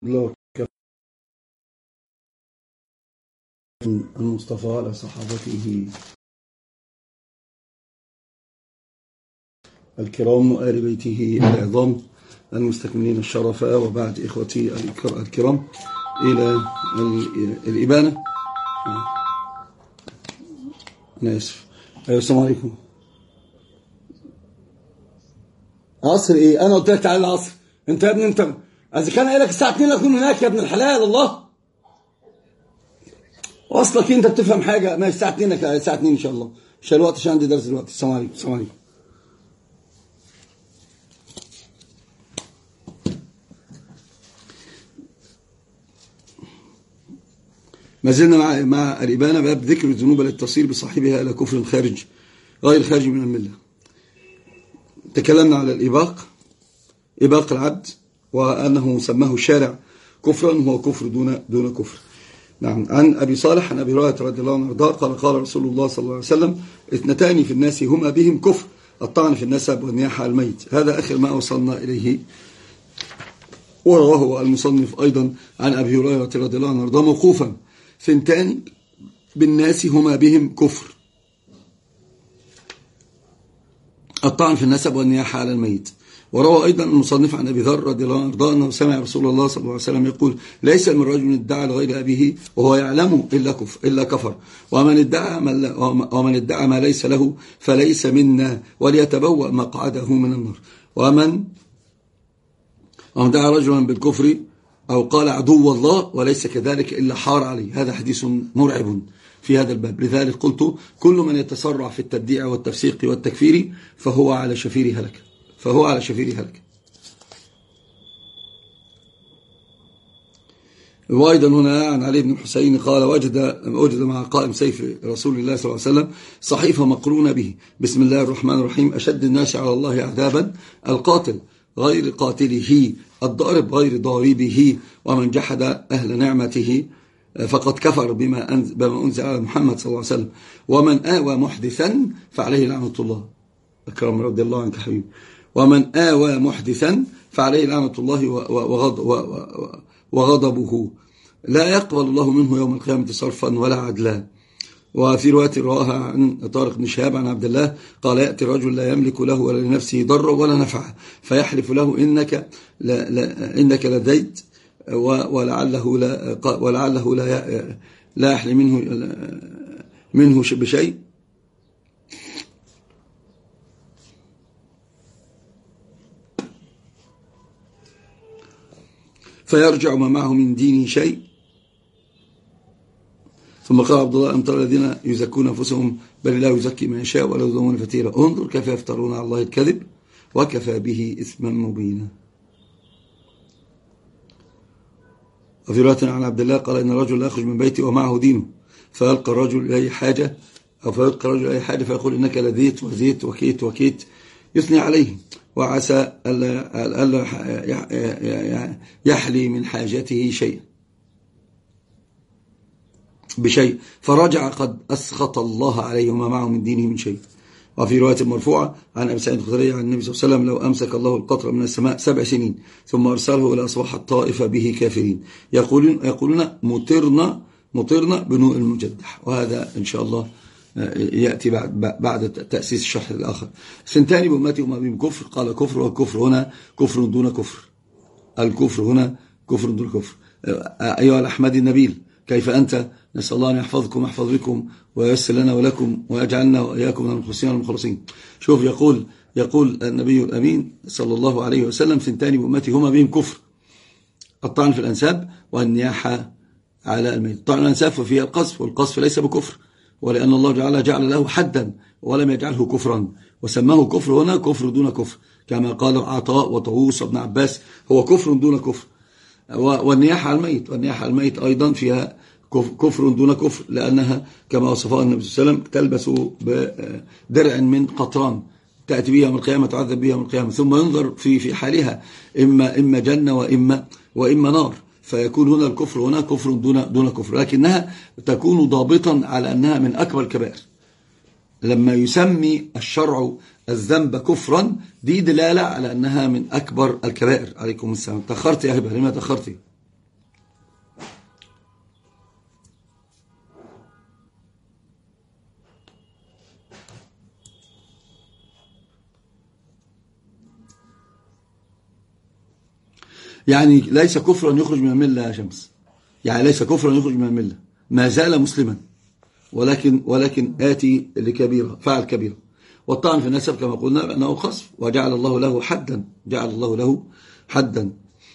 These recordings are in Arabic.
الله المصطفى على صحابته الكرام وآل بيته العظام المستكملين الشرف، وبعد إخوتي الكرام إلى الإبانة. أنا آسف. السلام عليكم. عصر إيه؟ أنا قلت لك تعالى العصر. أنت يا ابني أنت إذا كان قايل لك الساعة 2 أكون هناك يا ابن الحلال. الله واصلك أنت بتفهم حاجة؟ ما الساعة 2 الساعة 2 إن شاء الله، مش الوقت عشان عندي درس دلوقتي. السلام عليكم. السلام عليكم. ما زلنا مع الإبانة، باب ذكر الذنوب التي تصير بصاحبها إلى كفر خارج غير خارج من الملة. تكلمنا على إباق العبد، وأنه سماه الشارع كفرا، وهو كفر دون كفر. نعم. عن أبي صالح عن أبي هريرة رضي الله عنه قال رسول الله صلى الله عليه وسلم: اثنتان في الناس هما بهم كفر، الطعن في النسب والنياحة على الميت. هذا آخر ما وصلنا إليه. ورواه المصنف أيضا عن أبي هريرة رضي الله عنه موقوفا: ثنتان بالناس هما بهم كفر، الطعن في النسب والنياحة على الميت. وروى أيضا المصنف عن أبي ذر رضي الله عنه أنه سمع رسول الله صلى الله عليه وسلم يقول: ليس من رجل ادعى لغير أبيه وهو يعلم إلا كفر، ومن ادعى ما ليس له فليس منا، وليتبوأ مقعده من النار. ومن دعا رجلا بالكفر أو قال عدو الله وليس كذلك إلا حار عليه. هذا حديث مرعب في هذا الباب. لذلك قلت: كل من يتسرع في التبديع والتفسيق والتكفير فهو على شفير هلك. وأيضا هنا عن علي بن الحسين قال: وجد مع قائم سيف رسول الله صلى الله عليه وسلم صحيفة مقرونة به: بسم الله الرحمن الرحيم، أشد الناس على الله عذابا القاتل غير قاتله، الضارب غير ضاربه، ومن جحد أهل نعمته فقد كفر بما أنزل على محمد صلى الله عليه وسلم، ومن آوى محدثا فعليه لعنة الله. أكرم رضي الله عنك حبيبي. ومن آوى محدثا فعليه لعنة الله وغضبه، لا يقبل الله منه يوم القيامة صرفا ولا عدلا. وفي رواية رواها عن طارق بن شهاب عن عبد الله قال: يأتي الرجل لا يملك له ولا لنفسه ضرا ولا نفعا، فيحلف له: إنك لديت، ولعله لا يحلي منه بشيء، فيرجع ما معه من دينه شيء. ثم قال عبد الله: أم ترى الذين يزكون أنفسهم بل الله يزكي من يشاء ولا يظلمون فتيلا، انظر كيف يفترون على الله الكذب وكفى به إثما مبينا. وفي رواية عن عبد الله قال: إن الرجل لا يخرج من بيته ومعه دينه، فيلقى الرجل إليه حاجة فيقول: إنك لذيت وزيت وكيت يثني عليه، وعسى ألا يحلي من حاجته بشيء، فرجع قد أسخط الله عليه وما معه من دينه من شيء. وفي رواية مرفوعة عن أبي سعيد الخدري عن النبي صلى الله عليه وسلم: لو أمسك الله القطر من السماء 7 سنين ثم أرسله إلى أصبح الطائفة به كافرين، يقولون مطرنا بنوء المجدح. وهذا إن شاء الله يأتي بعد تأسيس الشرح الآخر. ثنتان بأمتي وما بهم كفر، قال: كفر، والكفر هنا كفر دون كفر. الكفر هنا كفر دون كفر. أيها الأحمدي النبيل، كيف أنت؟ نسأل الله أن يحفظكم ويحفظ بكم وييسر لنا ولكم ويجعلنا وإياكم من المخلصين والمخلصين. شوف، يقول النبي الأمين صلى الله عليه وسلم: ثنتان بأمتي هما بهم كفر، الطعن في الأنساب والنياحة على الميت. الطعن في الأنساب ففيها القذف، والقذف ليس بكفر، ولأن الله جعل له حدا ولم يجعله كفرا، وسماه كفر هنا كفر دون كفر، كما قال عطاء وطاووس وابن عباس: هو كفر دون كفر. والنياحة على الميت أيضا فيها كفر دون كفر، لأنها كما وصفها النبي صلى الله عليه وسلم: تلبس بدرع من قطران، تأتي بها يوم القيامة، تعذب بها يوم القيامة، ثم ينظر في حالها إما جنة وإما نار. فيكون هنا الكفر هنا كفر دون كفر، لكنها تكون ضابطا على أنها من أكبر الكبائر. لما يسمي الشرع الذنب كفرا، دي دلالة على أنها من أكبر الكبائر. عليكم السلام. تأخرت يا هبة، لما تأخرتي؟ يعني ليس كفرا يخرج من الملة يا شمس، يعني ليس كفرا يخرج من الملة، ما زال مسلما، ولكن آتي لكبيرة، فعل كبيرة. والطعن في النسب كما قلنا أنه خصف، وجعل الله له حدا، جعل الله له حدا.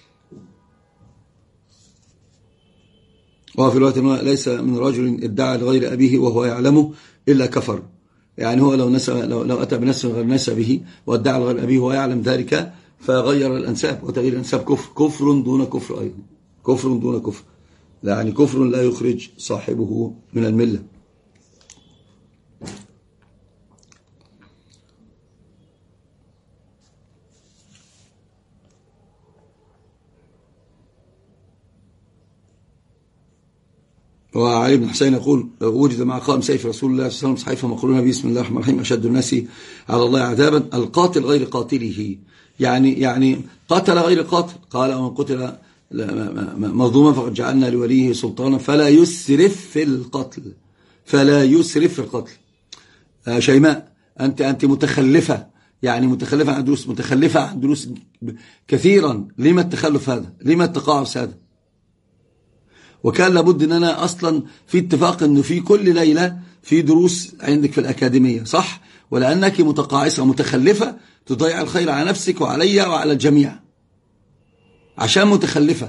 وفي الوقت ليس من رجل ادعى لغير أبيه وهو يعلمه إلا كفر. يعني هو لو أتى بنسب غير نسبه وادعى لغير أبيه وهو يعلم ذلك فغير الأنساب، وتغيير الأنساب كفر دون كفر أيضا، كفر دون كفر، يعني كفر لا يخرج صاحبه من الملة. وعلي بن حسين يقول وجد مع قائم سيف رسول الله صلى الله عليه وسلم صحيفة مقرونة بسم الله الرحمن الرحيم أشد الناس على الله عذابا القاتل غير قاتله، يعني قتل غير قاتل. قال ومن قتل مظلوما فقد جعلنا لوليه سلطانا فلا يسرف في القتل، فلا يسرف في القتل. شيماء أنت متخلفة، يعني متخلفة عن دروس، متخلفة عن دروس كثيرا. لما التخلف هذا؟ لما التقاعس هذا؟ وكان لابد ان انا اصلا في اتفاق انه في كل ليلة في دروس عندك في الأكاديمية، صح؟ ولأنك متقاعسة ومتخلفة تضيع الخير على نفسك وعلي وعلى الجميع عشان متخلفة.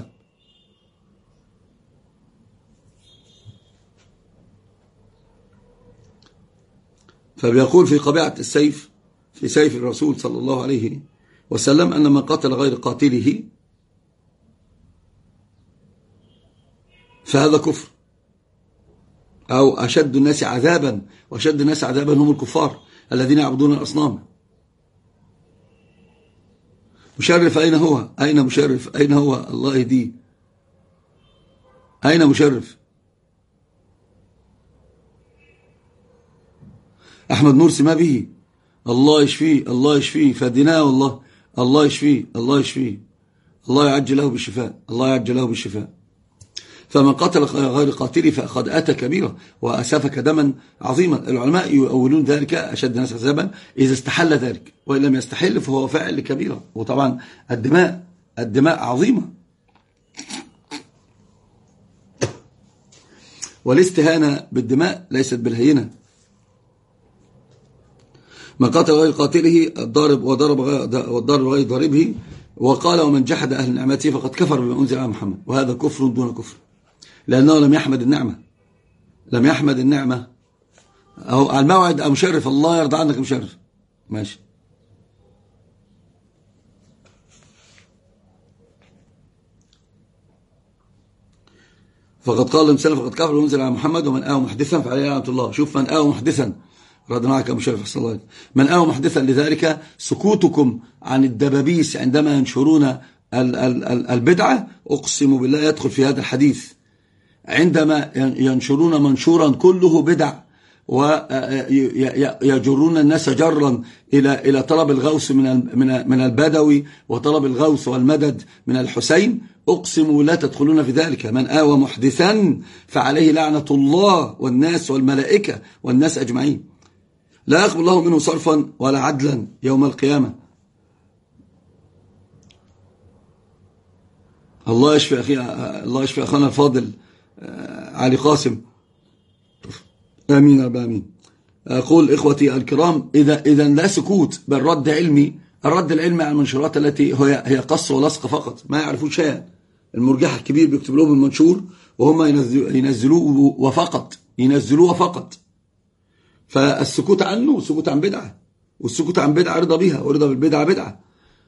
فبيقول في قبيعة السيف في سيف الرسول صلى الله عليه وسلم أن من قتل غير قاتله فهذا كفر، أو أشد الناس عذابا، وأشد الناس عذابا هم الكفار الذين يعبدون الأصنام. مشرف أين هو؟ أين مشرف؟ أين هو؟ الله يهديه. أين مشرف؟ أحمد مرسي ما به، الله يشفيه، الله يشفيه، فدناه والله، الله يشفيه، الله يشفيه، الله يعجل له بالشفاء، الله يعجل له بالشفاء. فمن قتل غير قاتله فقد أتى كبيرة وأسفك دما عظيما. العلماء يؤولون ذلك أشد الناس عذابا إذا استحل ذلك، وإن لم يستحل فهو فاعل لكبيرة. وطبعا الدماء عظيمة، والاستهانة بالدماء ليست بالهينة. من قتل غير قاتله الضارب والضارب غير ضاربه. وقال ومن جحد أهل نعمته فقد كفر بما أنزل على محمد، وهذا كفر دون كفر، لأنه لم يحمد النعمة، لم يحمد النعمة. أو على الموعد مشرف، الله يرضى عنك مشرف، ماشي. فقد قال الإنسان فقد كفر بما أنزل على محمد ومن آوى محدثا فعليه لعنة الله. شوف، من آوى محدثا، رضنا عنك مشرف صلى الله عليه وسلم، من آوى محدثا. لذلك سكوتكم عن الدبابيس عندما ينشرون البدعة أقسم بالله يدخل في هذا الحديث. عندما ينشرون منشورا كله بدع ويجرون الناس جرا إلى طلب الغوث من البدوي وطلب الغوث والمدد من الحسين، أقسم لا تدخلون في ذلك. من آوى محدثا فعليه لعنة الله والناس والملائكة والناس أجمعين، لا يقبل الله منه صرفا ولا عدلا يوم القيامة. الله يشفي أخي، الله يشفي أخانا الفاضل علي قاسم، آمين رب آمين. أقول إخوتي الكرام، إذا لا سكوت بل رد علمي. الرد العلمي على المنشورات التي هي قص ولصق فقط، ما يعرفون شيئا. المرجح الكبير بيكتب لهم المنشور وهم ينزلوه وفقط، ينزلوه فقط. فالسكوت عنه سكوت عن بدعة، والسكوت عن بدعة رضا بها، ورضا بالبدعة بدعة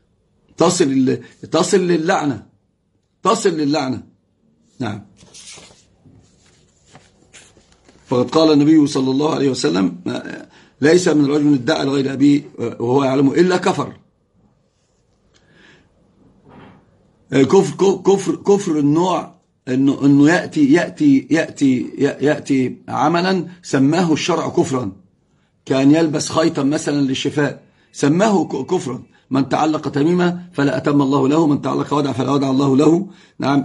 تصل للعنة، تصل للعنة. نعم. فقد قال النبي صلى الله عليه وسلم ليس من رجل ادعى لغير أبيه وهو يعلمه إلا كفر. كفر النوع انه يأتي عملا سماه الشرع كفرا، كان يلبس خيطا مثلا للشفاء، سماه كفرا. من تعلق تميمة فلا أتم الله له، من تعلق ودع فلا ودع الله له. نعم.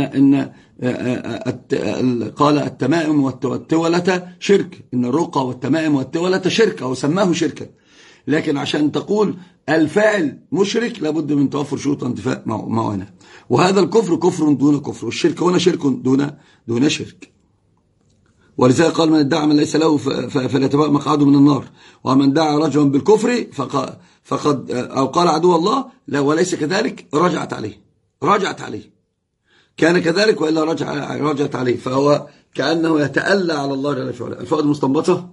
قال التمائم والتولة شرك، إن الرقى والتمائم والتولة شرك، أو سماه شركا. لكن عشان تقول الفاعل مشرك لابد من توفر شروط انتفاء موانع. وهذا الكفر كفر دون كفر، والشرك هنا شرك دون شرك. ولذلك قال من ادعى من ليس له فليتبوأ مقعده من النار. ومن دعا رجلا بالكفر فقد أو قال عدو الله لا وليس كذلك رجعت عليه كان كذلك وإلا رجعت عليه، فهو كأنه يتألى على الله جل وعلا. الفوائد المستنبطة: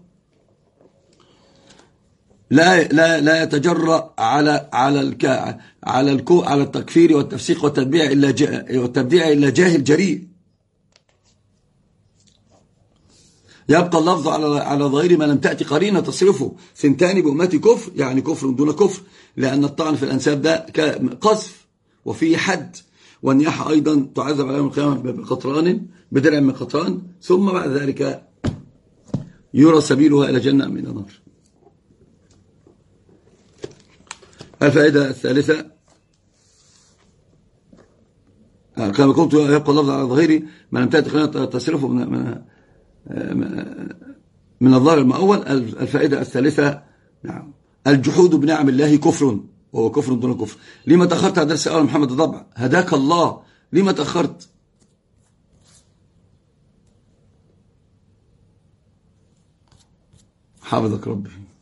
لا يتجرأ على التكفير والتفسيق والتبديع إلا جاهل جريء. يبقى اللفظ على ظاهر ما لم تأتي قرينة تصرفه. ثنتان بأمتي كفر، يعني كفر دون كفر، لأن الطعن في الأنساب ده قذف وفيه حد. والنياحة أيضا تعذب على يوم القيامة بدرع من قطران، ثم بعد ذلك يرى سبيلها إلى جنة من النار. الفائدة الثالثة: كما قلت يبقى اللفظ على ظاهر ما لم تأتي قرينة تصرفه من الظاهر المؤول. الفائدة الثالثة: نعم، الجحود بنعم الله كفر، وهو كفر دون كفر. لما تأخرت على درس أول محمد الضبع؟ هداك الله، لما تأخرت؟ حافظك ربي.